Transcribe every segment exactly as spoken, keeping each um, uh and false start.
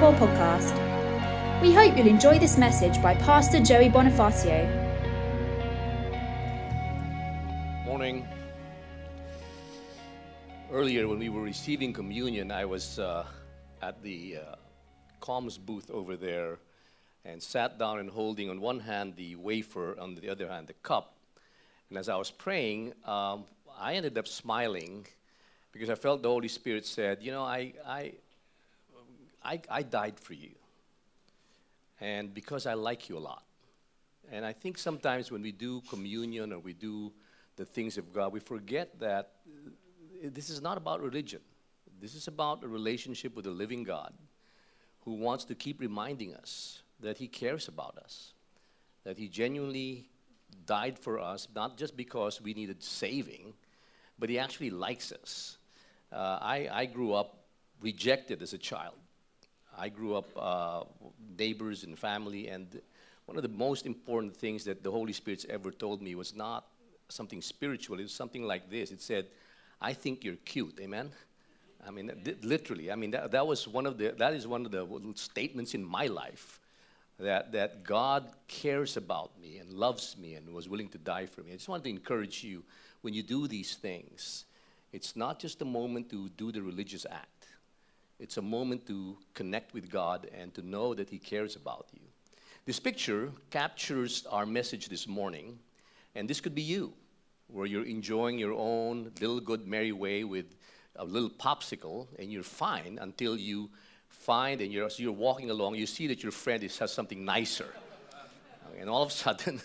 twenty-four podcast. We hope you'll enjoy this message by Pastor Joey Bonifacio. Morning. Earlier when we were receiving communion, I was uh, at the uh, comms booth over there and sat down and holding on one hand the wafer, on the other hand the cup. And as I was praying, um, I ended up smiling because I felt the Holy Spirit said, you know, I, I, I, I died for you. And because I like you a lot. And I think sometimes when we do communion or we do the things of God, we forget that this is not about religion. This is about a relationship with the living God who wants to keep reminding us that He cares about us, that He genuinely died for us, not just because we needed saving, but He actually likes us. Uh, I, I grew up rejected as a child. I grew up uh, neighbors and family, and one of the most important things that the Holy Spirit's ever told me was not something spiritual. It was something like this. It said, I think you're cute, amen? I mean, th- literally, I mean, that, that was one of the, that is one of the statements in my life, that, that God cares about me and loves me and was willing to die for me. I just wanted to encourage you, when you do these things, it's not just a moment to do the religious act. It's a moment to connect with God and to know that He cares about you. This picture captures our message this morning, and this could be you, where you're enjoying your own little good merry way with a little popsicle, and you're fine until you find, and you're, so you're walking along, you see that your friend is, has something nicer. And all of a sudden,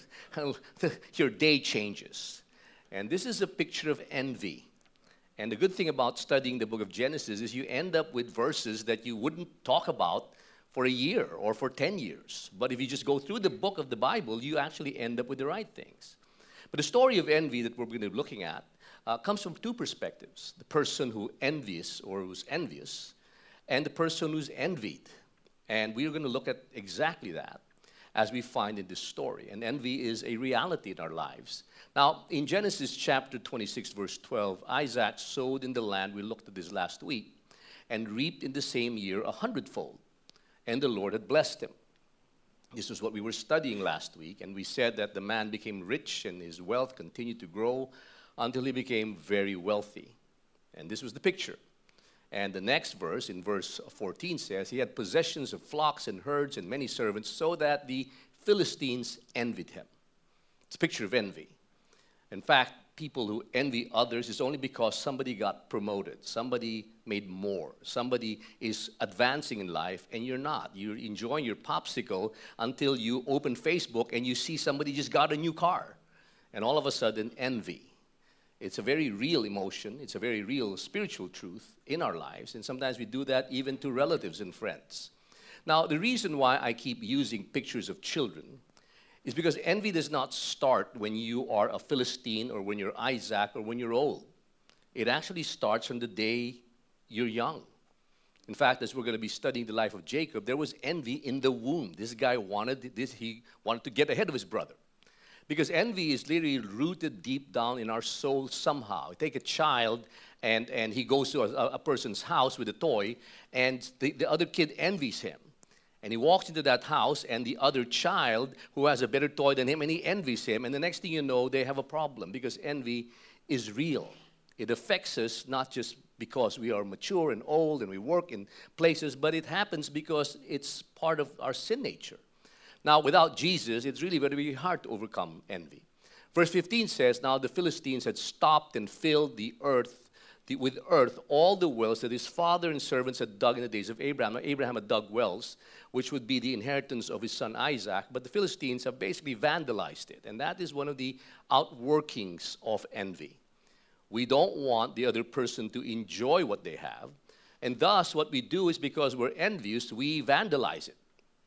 your day changes. And this is a picture of envy. And the good thing about studying the book of Genesis is you end up with verses that you wouldn't talk about for a year or for ten years. But if you just go through the book of the Bible, you actually end up with the right things. But the story of envy that we're going to be looking at uh, comes from two perspectives. The person who envies or who's envious, and the person who's envied. And we're going to look at exactly that as we find in this story. And envy is a reality in our lives. Now, in Genesis chapter twenty-six, verse twelve, Isaac sowed in the land, we looked at this last week, and reaped in the same year a hundredfold. And the Lord had blessed him. This is what we were studying last week, and we said that the man became rich and his wealth continued to grow until he became very wealthy. And this was the picture. And the next verse, in verse fourteen, says, he had possessions of flocks and herds and many servants, so that the Philistines envied him. It's a picture of envy. In fact, people who envy others is only because somebody got promoted, somebody made more, somebody is advancing in life, and you're not. You're enjoying your popsicle until you open Facebook and you see somebody just got a new car. And all of a sudden, envy. It's a very real emotion. It's a very real spiritual truth in our lives. And sometimes we do that even to relatives and friends. Now, the reason why I keep using pictures of children is because envy does not start when you are a Philistine or when you're Isaac or when you're old. It actually starts from the day you're young. In fact, as we're going to be studying the life of Jacob, there was envy in the womb. This guy wanted this, he wanted to get ahead of his brother. Because envy is literally rooted deep down in our soul somehow. You take a child and, and he goes to a, a person's house with a toy, and the, the other kid envies him. And he walks into that house, and the other child who has a better toy than him, and he envies him. And the next thing you know, they have a problem because envy is real. It affects us not just because we are mature and old and we work in places, but it happens because it's part of our sin nature. Now, without Jesus, it's really very, very hard to overcome envy. Verse fifteen says, now the Philistines had stopped and filled the earth the, with earth all the wells that his father and servants had dug in the days of Abraham. Now, Abraham had dug wells, which would be the inheritance of his son Isaac, but the Philistines have basically vandalized it. And that is one of the outworkings of envy. We don't want the other person to enjoy what they have. And thus, what we do is because we're envious, we vandalize it.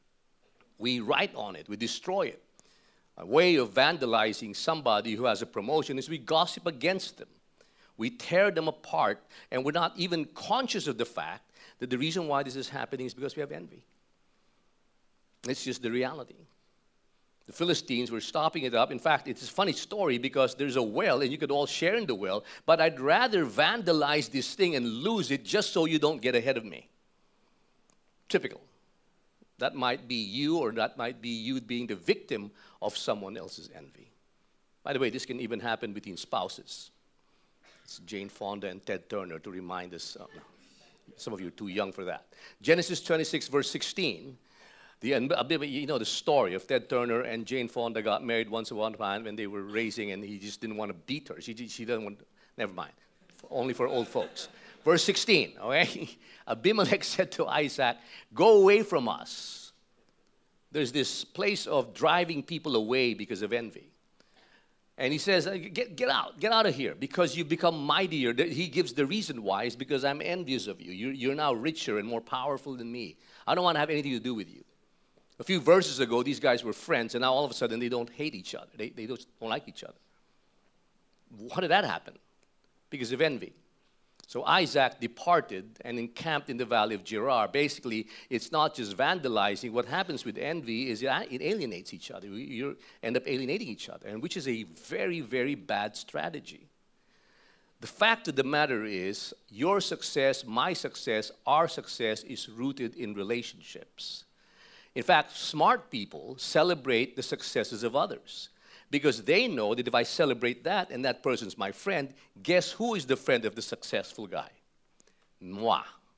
We write on it. We destroy it. A way of vandalizing somebody who has a promotion is we gossip against them. We tear them apart, and we're not even conscious of the fact that the reason why this is happening is because we have envy. It's just the reality. The Philistines were stopping it up. In fact, it's a funny story because there's a well, and you could all share in the well, but I'd rather vandalize this thing and lose it just so you don't get ahead of me. Typical. That might be you, or that might be you being the victim of someone else's envy. By the way, this can even happen between spouses. It's Jane Fonda and Ted Turner to remind us. Uh, some of you are too young for that. Genesis twenty-six, verse sixteen. The, you know the story of Ted Turner and Jane Fonda got married once upon a time when they were raising, and he just didn't want to beat her. She, she doesn't want, never mind, only for old folks. Verse sixteen, okay? Abimelech said to Isaac, go away from us. There's this place of driving people away because of envy. And he says, get, get out, get out of here, because you've become mightier. He gives the reason why is because I'm envious of you. You're, you're now richer and more powerful than me. I don't want to have anything to do with you. A few verses ago, these guys were friends, and now all of a sudden they don't hate each other. They, they don't, don't like each other. How did that happen? Because of envy. So Isaac departed and encamped in the valley of Gerar. Basically, it's not just vandalizing. What happens with envy is it alienates each other. You end up alienating each other, and which is a very, very bad strategy. The fact of the matter is, your success, my success, our success is rooted in relationships. In fact, smart people celebrate the successes of others because they know that if I celebrate that and that person's my friend, guess who is the friend of the successful guy? Moi.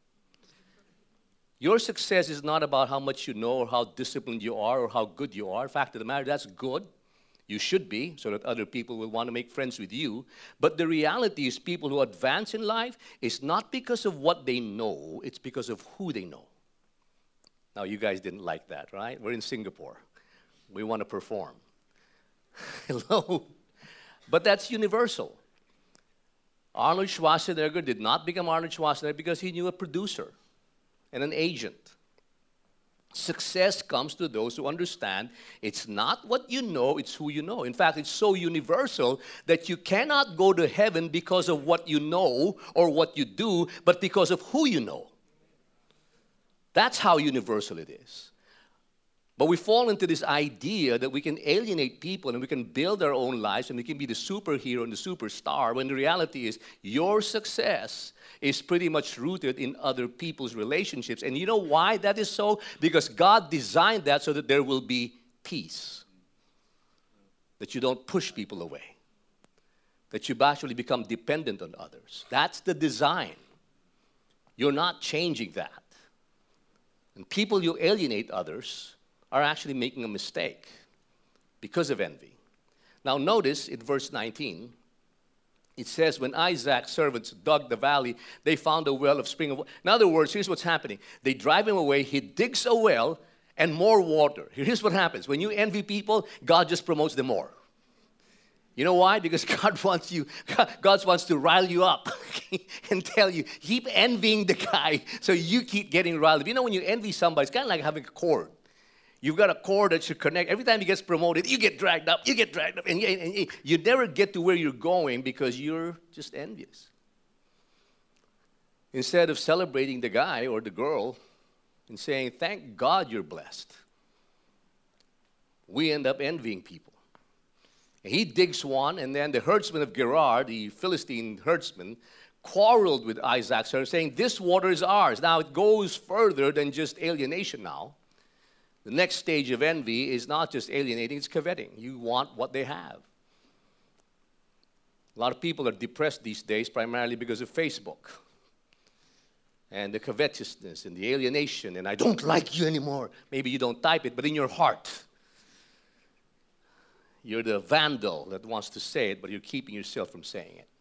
Your success is not about how much you know or how disciplined you are or how good you are. Fact of the matter, that's good. You should be, so that other people will want to make friends with you. But the reality is, people who advance in life is not because of what they know, it's because of who they know. Now, you guys didn't like that, right? We're in Singapore. We want to perform. Hello? But that's universal. Arnold Schwarzenegger did not become Arnold Schwarzenegger because he knew a producer and an agent. Success comes to those who understand it's not what you know, it's who you know. In fact, it's so universal that you cannot go to heaven because of what you know or what you do, but because of who you know. That's how universal it is. But we fall into this idea that we can alienate people and we can build our own lives and we can be the superhero and the superstar, when the reality is your success is pretty much rooted in other people's relationships. And you know why that is so? Because God designed that so that there will be peace. That you don't push people away. That you actually become dependent on others. That's the design. You're not changing that. And people you alienate others are actually making a mistake because of envy. Now notice in verse nineteen, it says, when Isaac's servants dug the valley, they found a well of spring of water. In other words, here's what's happening. They drive him away, he digs a well, and more water. Here's what happens. When you envy people, God just promotes them more. You know why? Because God wants you, God wants to rile you up and tell you, keep envying the guy so you keep getting riled up. You know, when you envy somebody, it's kind of like having a cord. You've got a cord that should connect. Every time he gets promoted, you get dragged up, you get dragged up. And you, and you never get to where you're going because you're just envious. Instead of celebrating the guy or the girl and saying, thank God you're blessed, we end up envying people. And he digs one, and then the herdsman of Gerar, the Philistine herdsman, quarreled with Isaac, saying, this water is ours. Now, it goes further than just alienation now. The next stage of envy is not just alienating, it's coveting. You want what they have. A lot of people are depressed these days primarily because of Facebook. And the covetousness and the alienation, and I don't like you anymore. Maybe you don't type it, but in your heart, you're the vandal that wants to say it, but you're keeping yourself from saying it.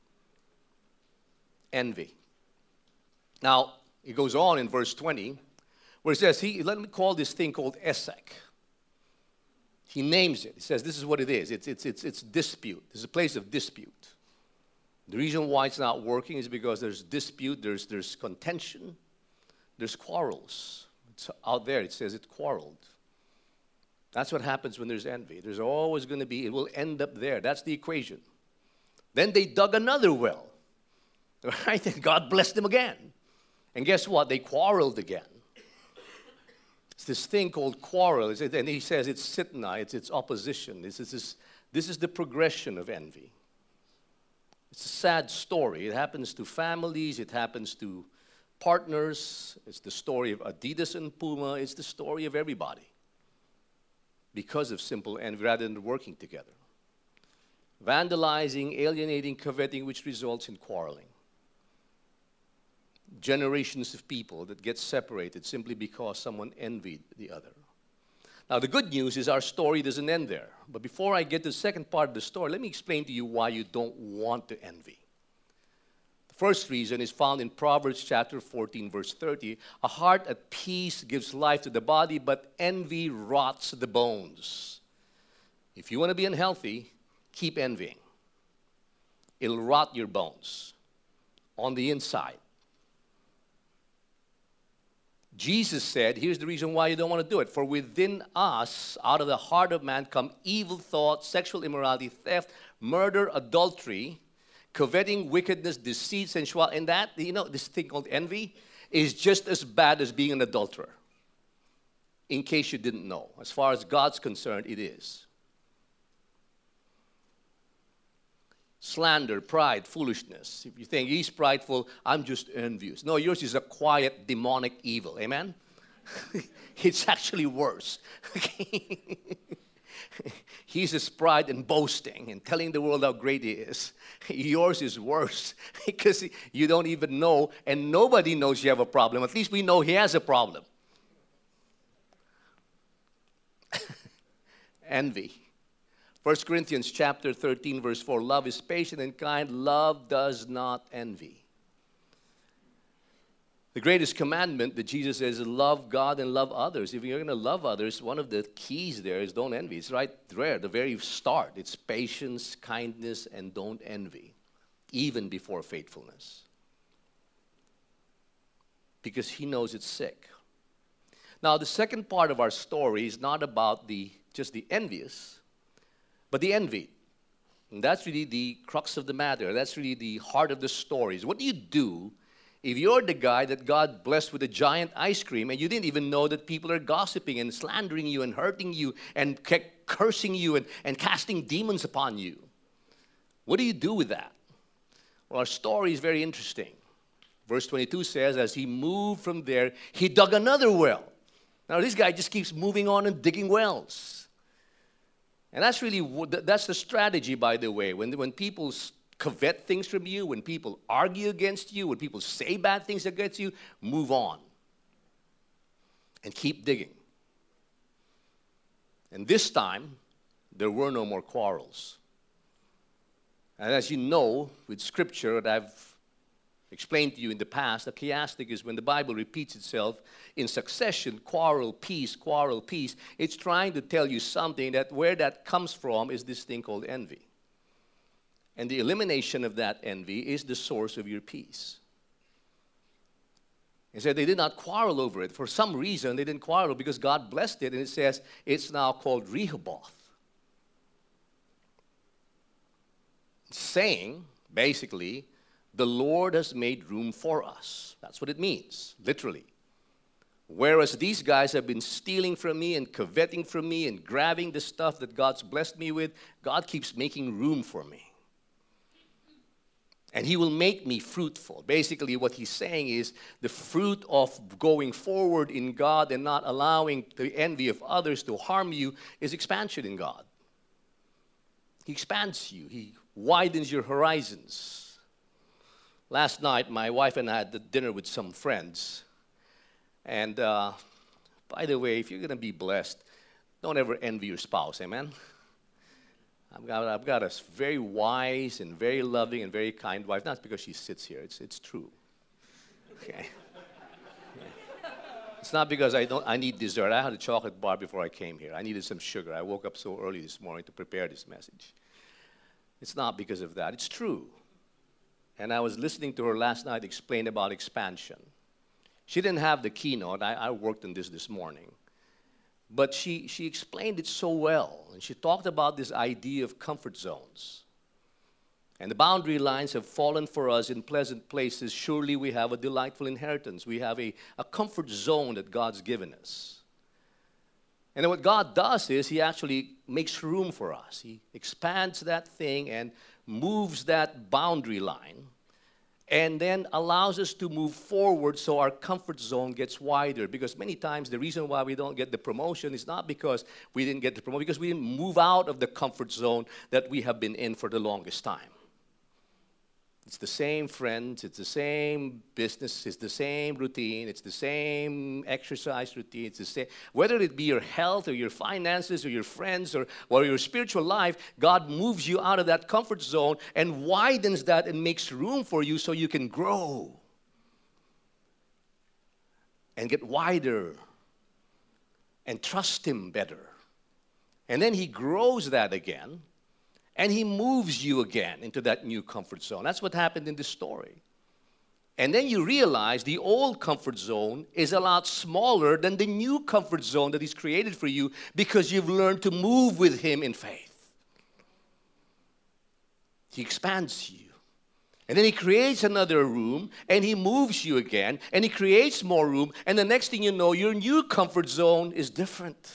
Envy. Now, it goes on in verse twenty, where it says, he, let me call this thing called Esek. He names it. He says, this is what it is. It's, it's, it's, it's dispute. It's a place of dispute. The reason why it's not working is because there's dispute, there's, there's contention, there's quarrels. It's out there, it says it quarreled. That's what happens when there's envy. There's always going to be, it will end up there. That's the equation. Then they dug another well. Right? And God blessed them again. And guess what? They quarreled again. It's this thing called quarrel. And he says it's sitna, it's, it's opposition. This is, this, this is the progression of envy. It's a sad story. It happens to families. It happens to partners, it's the story of Adidas and Puma, it's the story of everybody because of simple envy rather than working together. Vandalizing, alienating, coveting, which results in quarreling. Generations of people that get separated simply because someone envied the other. Now, the good news is our story doesn't end there. But before I get to the second part of the story, let me explain to you why you don't want to envy. The first reason is found in Proverbs chapter fourteen, verse thirty. A heart at peace gives life to the body, but envy rots the bones. If you want to be unhealthy, keep envying. It'll rot your bones on the inside. Jesus said, here's the reason why you don't want to do it. For within us, out of the heart of man, come evil thoughts, sexual immorality, theft, murder, adultery, coveting, wickedness, deceit, sensuality. And that, you know, this thing called envy is just as bad as being an adulterer. In case you didn't know. As far as God's concerned, it is. Slander, pride, foolishness. If you think he's prideful, I'm just envious. No, yours is a quiet, demonic evil. Amen? It's actually worse. His is pride and boasting and telling the world how great he is. Yours is worse because you don't even know, and nobody knows you have a problem. At least we know he has a problem. Envy. First Corinthians chapter thirteen, verse four, love is patient and kind. Love does not envy. The greatest commandment that Jesus says is love God and love others. If you're going to love others, one of the keys there is don't envy. It's right there, the very start. It's patience, kindness, and don't envy, even before faithfulness. Because he knows it's sick. Now, the second part of our story is not about the just the envious, but the envy. And that's really the crux of the matter. That's really the heart of the story. Is what do you do if you're the guy that God blessed with a giant ice cream and you didn't even know that people are gossiping and slandering you and hurting you and cursing you and, and casting demons upon you? What do you do with that? Well, our story is very interesting. Verse twenty-two says, as he moved from there, he dug another well. Now, this guy just keeps moving on and digging wells. And that's really, that's the strategy, by the way. When, when people covet things from you, when people argue against you, when people say bad things against you, move on. And keep digging. And this time, there were no more quarrels. And as you know, with Scripture that I've explained to you in the past, a chiastic is when the Bible repeats itself in succession, quarrel, peace, quarrel, peace. It's trying to tell you something that where that comes from is this thing called envy. And the elimination of that envy is the source of your peace. It said they did not quarrel over it. For some reason, they didn't quarrel because God blessed it. And it says it's now called Rehoboth. Saying, basically, the Lord has made room for us. That's what it means, literally. Whereas these guys have been stealing from me and coveting from me and grabbing the stuff that God's blessed me with, God keeps making room for me. And he will make me fruitful. Basically, what he's saying is the fruit of going forward in God and not allowing the envy of others to harm you is expansion in God. He expands you. He widens your horizons. Last night, my wife and I had the dinner with some friends. And uh, by the way, if you're going to be blessed, don't ever envy your spouse, amen? I've got, I've got a very wise and very loving and very kind wife. Not because she sits here. It's, it's true. Okay. Yeah. It's not because I don't. I need dessert. I had a chocolate bar before I came here. I needed some sugar. I woke up so early this morning to prepare this message. It's not because of that. It's true. And I was listening to her last night explain about expansion. She didn't have the keynote. I, I worked on this this morning. But she, she explained it so well. And she talked about this idea of comfort zones. And the boundary lines have fallen for us in pleasant places. Surely we have a delightful inheritance. We have a, a comfort zone that God's given us. And then what God does is he actually makes room for us. He expands that thing and moves that boundary line. and then allows us to move forward so our comfort zone gets wider. Because many times the reason why we don't get the promotion is not because we didn't get the promotion, because we didn't move out of the comfort zone that we have been in for the longest time. It's the same friends, it's the same business, it's the same routine, it's the same exercise routine, it's the same. Whether it be your health or your finances or your friends or, or your spiritual life, God moves you out of that comfort zone and widens that and makes room for you so you can grow and get wider and trust Him better. And then He grows that again. And He moves you again into that new comfort zone. That's what happened in this story. And then you realize the old comfort zone is a lot smaller than the new comfort zone that He's created for you because you've learned to move with Him in faith. He expands you. And then He creates another room, and He moves you again, and He creates more room, and the next thing you know, your new comfort zone is different.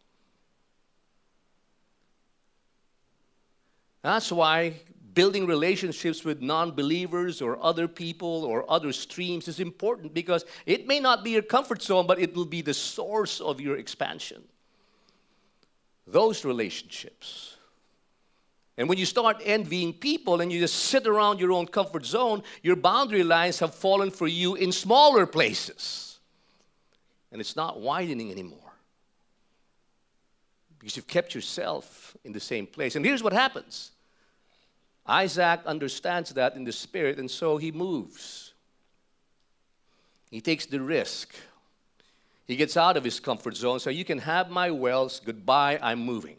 That's why building relationships with non-believers or other people or other streams is important, because it may not be your comfort zone, but it will be the source of your expansion. Those relationships. And when you start envying people and you just sit around your own comfort zone, your boundary lines have fallen for you in smaller places. And it's not widening anymore. Because you've kept yourself in the same place. And here's what happens. Isaac understands that in the spirit, and so he moves. He takes the risk. He gets out of his comfort zone. So you can have my wealth. Goodbye, I'm moving.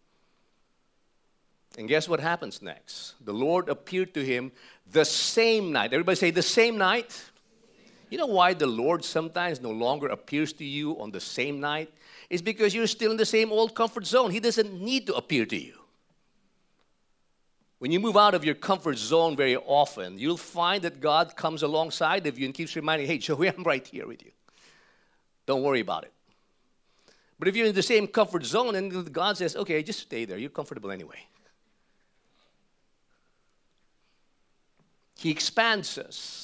And guess what happens next? The Lord appeared to him the same night. Everybody say the same night. You know why the Lord sometimes no longer appears to you on the same night? It's because you're still in the same old comfort zone. He doesn't need to appear to you. When you move out of your comfort zone very often, you'll find that God comes alongside of you and keeps reminding, hey, Joey, I'm right here with you. Don't worry about it. But if you're in the same comfort zone and God says, okay, just stay there. You're comfortable anyway. He expands us.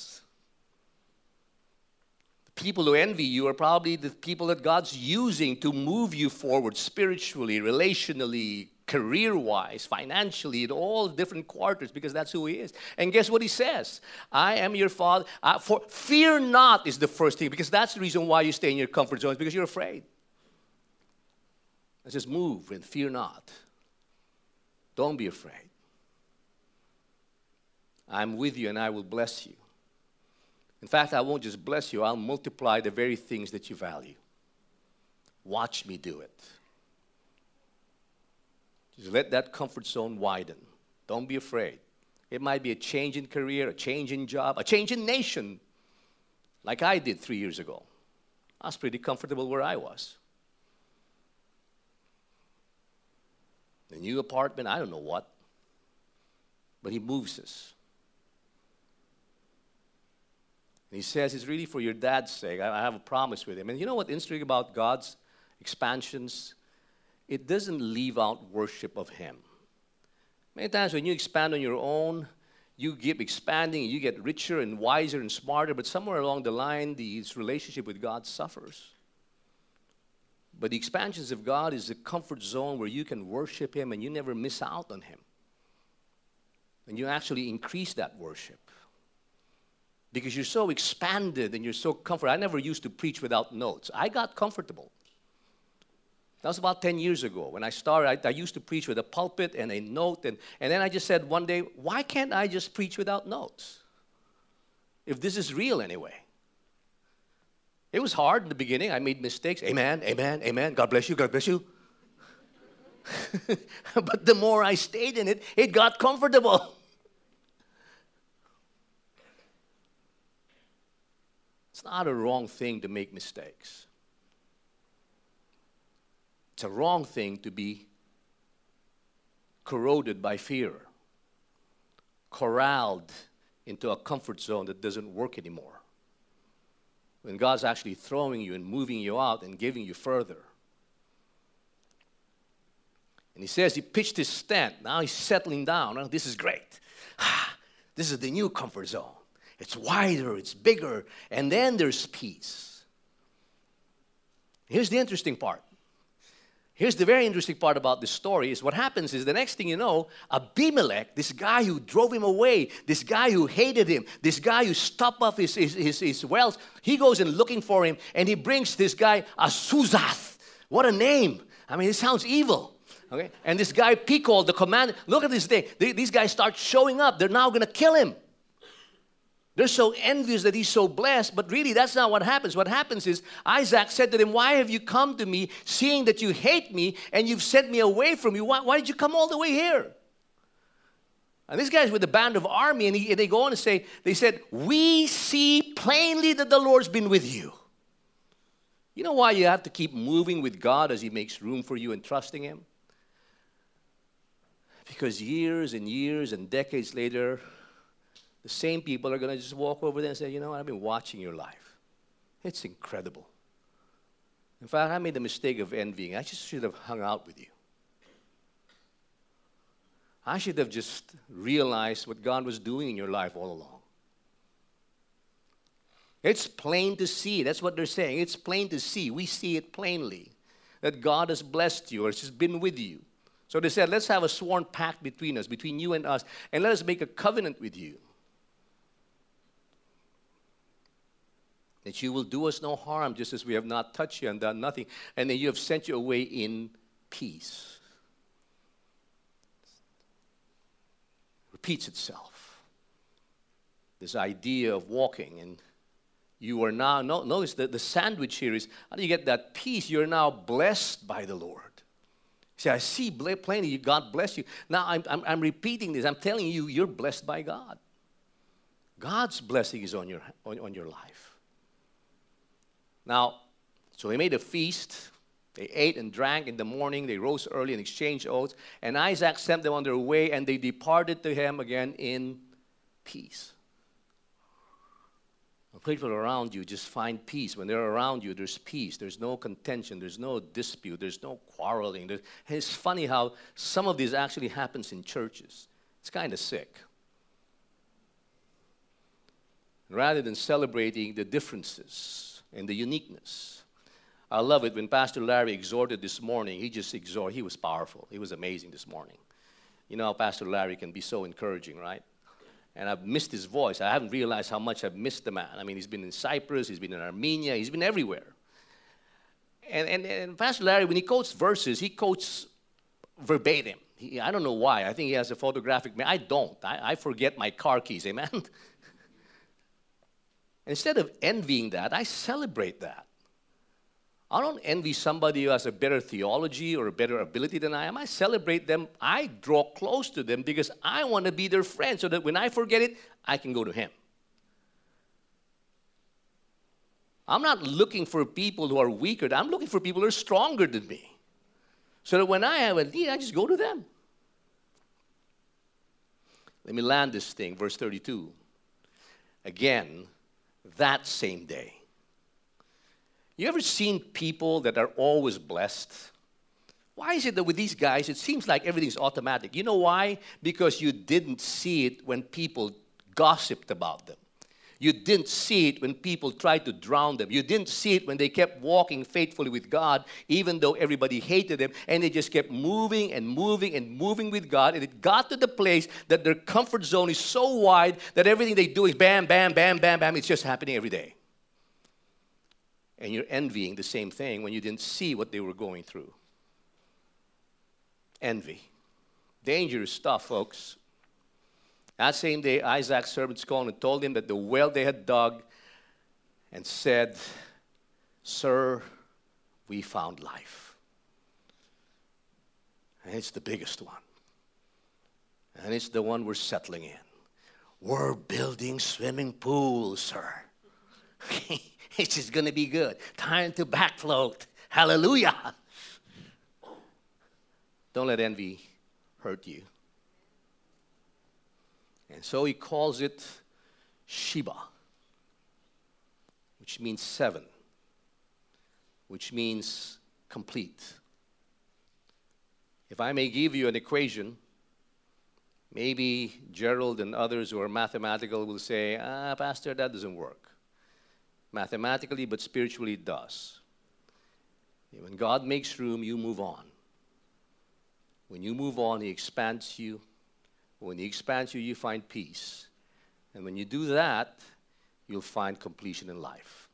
People who envy you are probably the people that God's using to move you forward spiritually, relationally, career-wise, financially, in all different quarters, because that's who He is. And guess what He says? I am your Father. Uh, for fear not is the first thing, because that's the reason why you stay in your comfort zone, is because you're afraid. Let's just move and fear not. Don't be afraid. I'm with you and I will bless you. In fact, I won't just bless you, I'll multiply the very things that you value. Watch me do it. Just let that comfort zone widen. Don't be afraid. It might be a change in career, a change in job, a change in nation, like I did three years ago. I was pretty comfortable where I was. A new apartment, I don't know what, but He moves us. And He says it's really for your dad's sake. I have a promise with Him. And you know what interesting about God's expansions? It doesn't leave out worship of Him. Many times when you expand on your own, you keep expanding, and you get richer and wiser and smarter, but somewhere along the line, this relationship with God suffers. But the expansions of God is a comfort zone where you can worship Him and you never miss out on Him. And you actually increase that worship. Because you're so expanded and you're so comfortable. I never used to preach without notes. I got comfortable. That was about ten years ago. When I started, I, I used to preach with a pulpit and a note. And, and then I just said one day, why can't I just preach without notes? If this is real anyway. It was hard in the beginning. I made mistakes. Amen, amen, amen. God bless you, God bless you. But the more I stayed in it, it got comfortable. It's not a wrong thing to make mistakes. It's a wrong thing to be corroded by fear, corralled into a comfort zone that doesn't work anymore. When God's actually throwing you and moving you out and giving you further. And He says He pitched His tent. Now He's settling down. Oh, this is great. This is the new comfort zone. It's wider, it's bigger, and then there's peace. Here's the interesting part. Here's the very interesting part about this story is what happens is the next thing you know, Abimelech, this guy who drove him away, this guy who hated him, this guy who stopped off his, his, his, his wealth, he goes and looking for him, and he brings this guy Azuzath. What a name. I mean, it sounds evil. Okay? And this guy Pikol, the commander, look at this thing. They, these guys start showing up. They're now going to kill him. They're so envious that he's so blessed, but really that's not what happens. What happens is Isaac said to them, why have you come to me seeing that you hate me and you've sent me away from you? Why, why did you come all the way here? And this guy's with a band of army, and, he, and they go on and say, they said, we see plainly that the Lord's been with you. You know why you have to keep moving with God as He makes room for you and trusting Him? Because years and years and decades later, the same people are going to just walk over there and say, you know what, I've been watching your life. It's incredible. In fact, I made the mistake of envying. I just should have hung out with you. I should have just realized what God was doing in your life all along. It's plain to see. That's what they're saying. It's plain to see. We see it plainly that God has blessed you or has been with you. So they said, let's have a sworn pact between us, between you and us, and let us make a covenant with you. That you will do us no harm, just as we have not touched you and done nothing. And then you have sent you away in peace. Repeats itself. This idea of walking, and you are now, no, notice that the sandwich here is, how do you get that peace? You're now blessed by the Lord. See, I see plainly, God bless you. Now, I'm, I'm, I'm repeating this. I'm telling you, you're blessed by God. God's blessing is on your, on, on your life. Now, so they made a feast. They ate and drank in the morning. They rose early and exchanged oaths. And Isaac sent them on their way, and they departed to him again in peace. When people around you just find peace. When they're around you, there's peace. There's no contention. There's no dispute. There's no quarreling. There's, and it's funny how some of this actually happens in churches. It's kind of sick. Rather than celebrating the differences and the uniqueness. I love it when Pastor Larry exhorted this morning. He just exhorted. He was powerful. He was amazing this morning. You know how Pastor Larry can be so encouraging, right? And I've missed his voice. I haven't realized how much I've missed the man. I mean, he's been in Cyprus. He's been in Armenia. He's been everywhere. And, and, and Pastor Larry, when he quotes verses, he quotes verbatim. He, I don't know why. I think he has a photographic memory. I don't. I, I forget my car keys. Amen? Instead of envying that, I celebrate that. I don't envy somebody who has a better theology or a better ability than I am. I celebrate them. I draw close to them because I want to be their friend so that when I forget it, I can go to him. I'm not looking for people who are weaker. I'm looking for people who are stronger than me. So that when I have a need, I just go to them. Let me land this thing, verse thirty-two. Again, that same day. You ever seen people that are always blessed? Why is it that with these guys, it seems like everything's automatic? You know why? Because you didn't see it when people gossiped about them. You didn't see it when people tried to drown them. You didn't see it when they kept walking faithfully with God, even though everybody hated them, and they just kept moving and moving and moving with God, and it got to the place that their comfort zone is so wide that everything they do is bam, bam, bam, bam, bam. It's just happening every day. And you're envying the same thing when you didn't see what they were going through. Envy. Dangerous stuff, folks. That same day, Isaac's servants called and told him that the well they had dug and said, "Sir, we found life." And it's the biggest one. And it's the one we're settling in. We're building swimming pools, sir. It's just going to be good. Time to backfloat. Hallelujah. Don't let envy hurt you. And so he calls it Sheba, which means seven, which means complete. If I may give you an equation, Maybe Gerald and others who are mathematical will say, ah, Pastor, that doesn't work. Mathematically, but spiritually it does. When God makes room, you move on. When you move on, He expands you. When He expands you, you find peace. And when you do that, you'll find completion in life.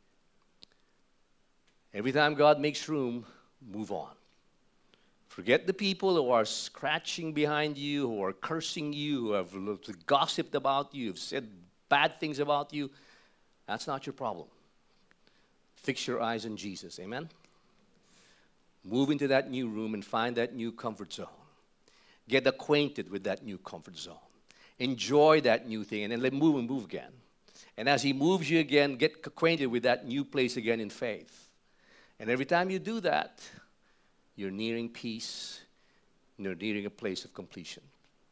Every time God makes room, move on. Forget the people who are scratching behind you, who are cursing you, who have gossiped about you, who have said bad things about you. That's not your problem. Fix your eyes on Jesus. Amen? Move into that new room and find that new comfort zone. Get acquainted with that new comfort zone. Enjoy that new thing, and then let move and move again. And as He moves you again, get acquainted with that new place again in faith. And every time you do that, you're nearing peace, and you're nearing a place of completion.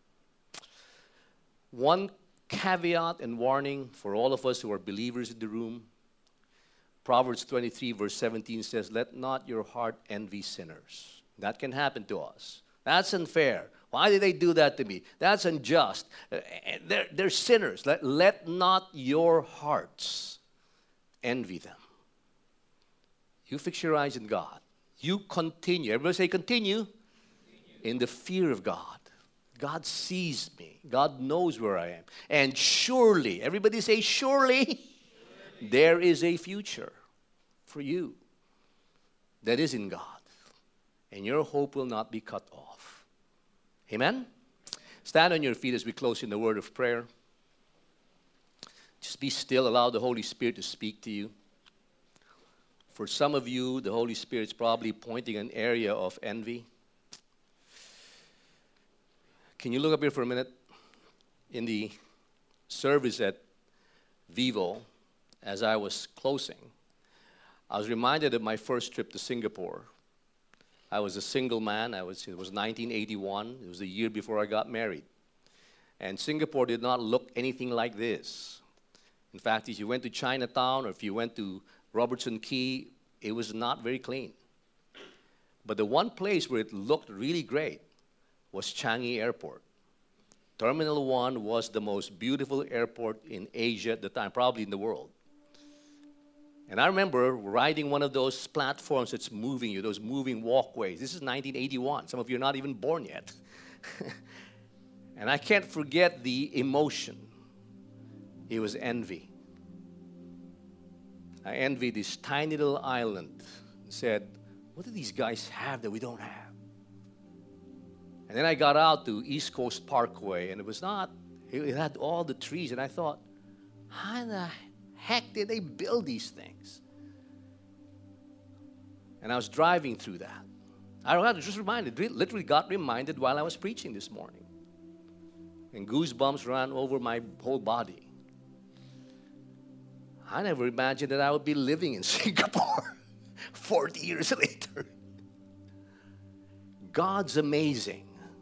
One caveat and warning for all of us who are believers in the room. Proverbs twenty-three verse seventeen says, let not your heart envy sinners. That can happen to us. That's unfair. Why did they do that to me? That's unjust. They're, they're sinners. Let, let not your hearts envy them. You fix your eyes on God. You continue. Everybody say continue. Continue. In the fear of God. God sees me. God knows where I am. And surely, everybody say surely, surely. There is a future for you that is in God. And your hope will not be cut off. Amen? Stand on your feet as we close in the word of prayer. Just be still. Allow the Holy Spirit to speak to you. For some of you, the Holy Spirit's probably pointing an area of envy. Can you look up here for a minute? In the service at Vivo, as I was closing, I was reminded of my first trip to Singapore. I was a single man. I was, it was nineteen eighty-one. It was the year before I got married. And Singapore did not look anything like this. In fact, if you went to Chinatown or if you went to Robertson Quay, it was not very clean. But the one place where it looked really great was Changi Airport. Terminal one was the most beautiful airport in Asia at the time, probably in the world. And I remember riding one of those platforms that's moving you, those moving walkways. This is nineteen eighty-one. Some of you are not even born yet. And I can't forget the emotion. It was envy. I envied this tiny little island and said, what do these guys have that we don't have? And then I got out to East Coast Parkway, and it was not, it had all the trees, and I thought, how the heck did they build these things? And I was driving through that. I was just reminded, literally got reminded while I was preaching this morning. And goosebumps ran over my whole body. I never imagined that I would be living in Singapore forty years later. God's amazing.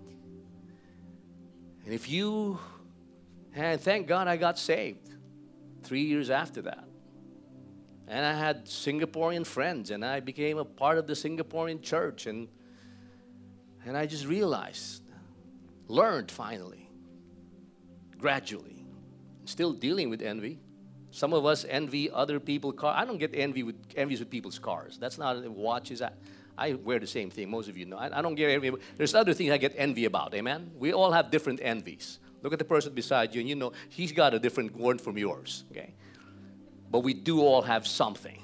And if you, and thank God I got saved three years after that. And I had Singaporean friends, and I became a part of the Singaporean church. And, and I just realized, learned finally, gradually, still dealing with envy. Some of us envy other people's cars. I don't get envy with envious with people's cars. That's not watches. I, I wear the same thing. Most of you know. I, I don't get envy. There's other things I get envy about. Amen? We all have different envies. Look at the person beside you, and you know he's got a different word from yours. Okay, but we do all have something.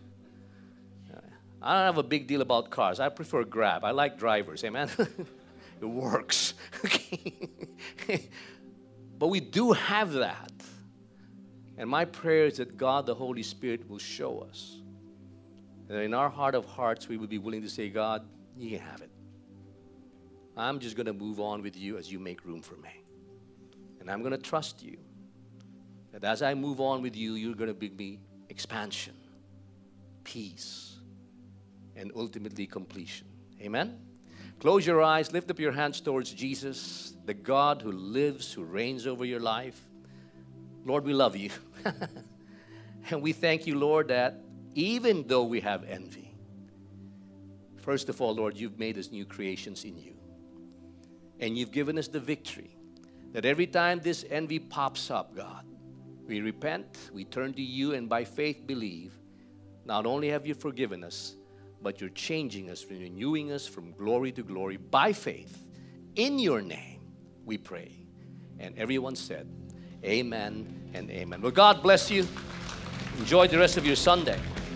I don't have a big deal about cars. I prefer Grab. I like drivers. Amen? It works. Okay. But we do have that. And my prayer is that God, the Holy Spirit, will show us. That in our heart of hearts, we will be willing to say, God, you can have it. I'm just going to move on with you as you make room for me. And I'm going to trust you. That as I move on with you, you're going to bring me expansion, peace, and ultimately completion. Amen? Close your eyes, lift up your hands towards Jesus, the God who lives, who reigns over your life. Lord, we love you. And we thank you, Lord, that even though we have envy, first of all, Lord, you've made us new creations in you. And you've given us the victory that every time this envy pops up, God, we repent, we turn to you, and by faith believe, not only have you forgiven us, but you're changing us, renewing us from glory to glory by faith. In your name, we pray. And everyone said, amen and amen. Well, God bless you. Enjoy the rest of your Sunday.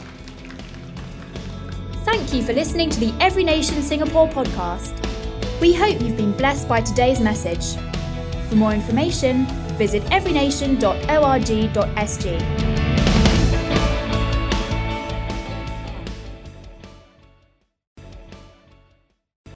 Thank you for listening to the Every Nation Singapore podcast. We hope you've been blessed by today's message. For more information, visit every nation dot org dot s g.